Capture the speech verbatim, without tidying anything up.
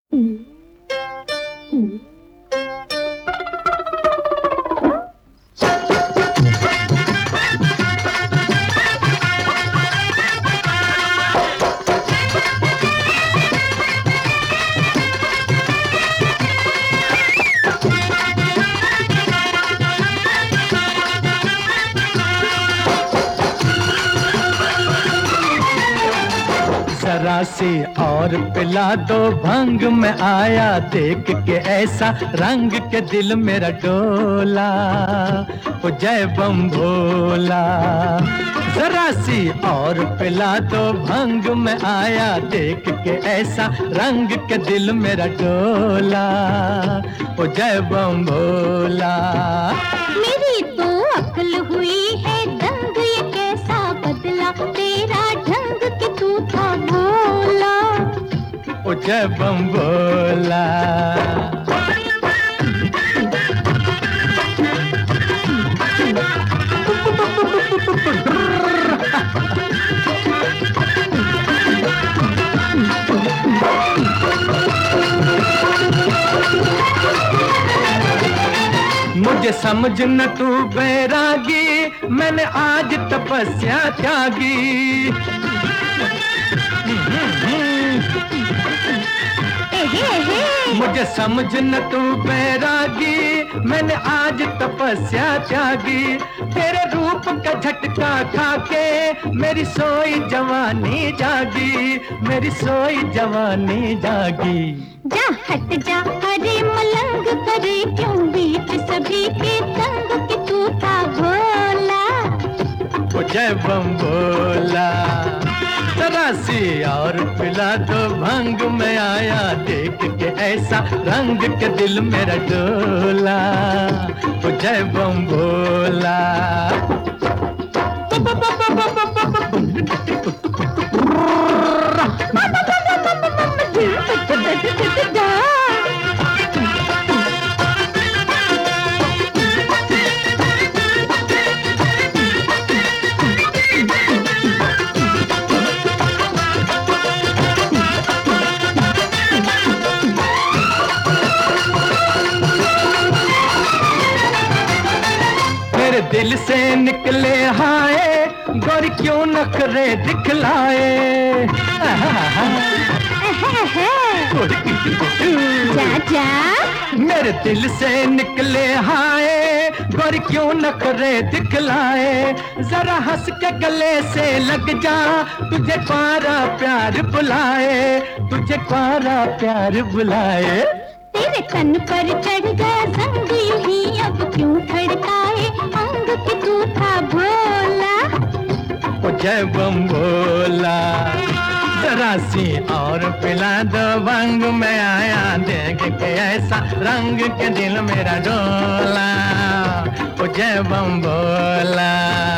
जरा सी और पिला दो भंग में आया देख के ऐसा रंग के दिल मेरा डोला। ओ जय बम भोला। जरा सी और पिला दो भंग में आया देख के ऐसा रंग के दिल मेरा डोला। ओ जय बम भोला। मेरी तो अक्ल हुई है दंग, ये कैसा बदला तेरा ढंग कि तू था भोला। ओ जय बम भोला। मुझे समझ न तू बैरागी, मैंने आज तपस्या त्यागी। मुझे समझ न तू बैरागी, मैंने आज तपस्या त्यागी। तेरे रूप का झटका खाके मेरी सोई जवानी जागी, मेरी सोई जवानी जागी। जा हट जा अरे मलंग करे क्यों बीच सभी के तंग कि तू था भोला। ओ जय बम भोला। जरा सी और पिला दो भंग में आया देख के ऐसा रंग के दिल मेरा डोला। ओ जय बम भोला। मेरे दिल से निकले हाय गोरी क्यों नखरे दिखलाए। जा जा मेरे दिल से निकले हाय गोरी क्यों नखरे दिखलाए। जरा हंस के गले से लग जा तुझे पारा प्यार बुलाए, तुझे पारा प्यार बुलाए। तेरे तन पर चढ़ गया संग यूं अब क्यों खड़काए अंग कि तू था भोला। ओ जय बम भोला। जरा सी और पिला दो भंग में आया देख के ऐसा रंग के दिल मेरा डोला। ओ जय बम भोला।